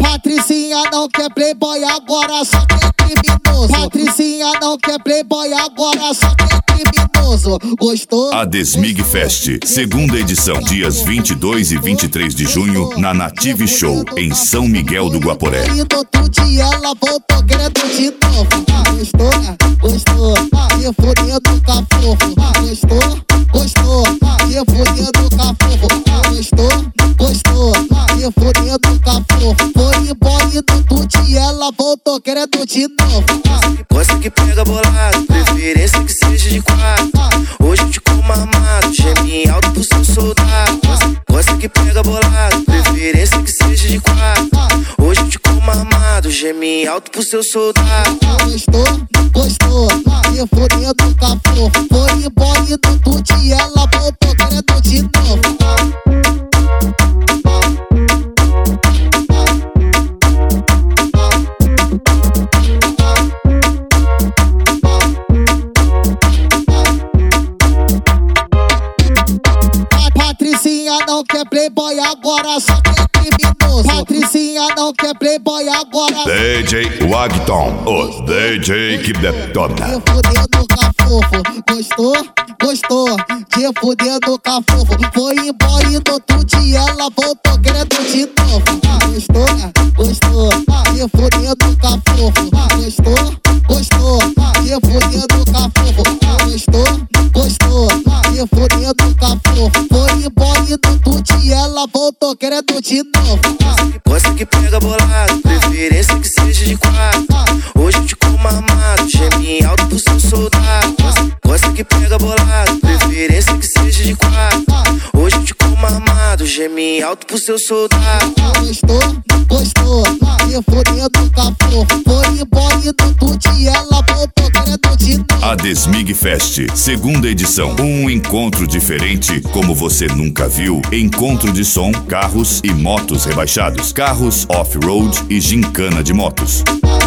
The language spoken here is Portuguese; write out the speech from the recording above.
Patricinha não quer playboy, agora só quer criminoso. Patricinha não quer playboy, agora só quer criminoso. Gostou? A Desmig Fest, segunda edição, dias 22 e 23 de junho, na Native Show, em São Miguel do Guaporé. E no outro dia ela voltou querendo de novo. Gostou? Gostou? E fudendo com a fofo. Gostou? Gostou? E fudendo com a fofo. Gostou? Gostou? E fudendo com a fofo. Foi embora e no outro dia ela voltou querendo de novo. Gosta que pega bolado, preferência que seja de quatro. Hoje eu te como armado, geme alto pro seu soldado. Gosta que pega bolado, preferência que seja de quatro. Hoje eu te como armado, geme alto pro seu soldado. Gostou? Gostou? E fudendo com a fofo. Foi embora e no outro dia ela voltou querendo de novo. Patricinha não quer playboy, agora só quer criminoso. Patricinha não quer playboy, agora DJ Wagton, os DJ que detona. de fudendo com a fofo. Gostou? Gostou? De fudendo com a fofo. Foi embora e no outro dia ela voltou querendo de novo. Gostou? Gostou? De fudendo com a fofo. Gostou? Gostou? De fudendo com a fofo. Gostou? Gostou? De fudendo com a fofo. Foi embora e no outro dia ela voltou querendo de novo. Gosta que pega bolado, preferência que seja de quatro. Hoje eu te como armado, geme alto pro seu soldado. Gosta que pega bolado, preferência que seja de quatro. Hoje eu te como armado, geme alto pro seu soldado. Gostou? Gostou? E fudendo com a fofo. Foi embora e no outro dia ela voltou querendo de novo. A Desmig Fest, segunda edição. Um encontro diferente, como você nunca viu. Encontro de som, carros e motos rebaixados. Carros off-road e gincana de motos.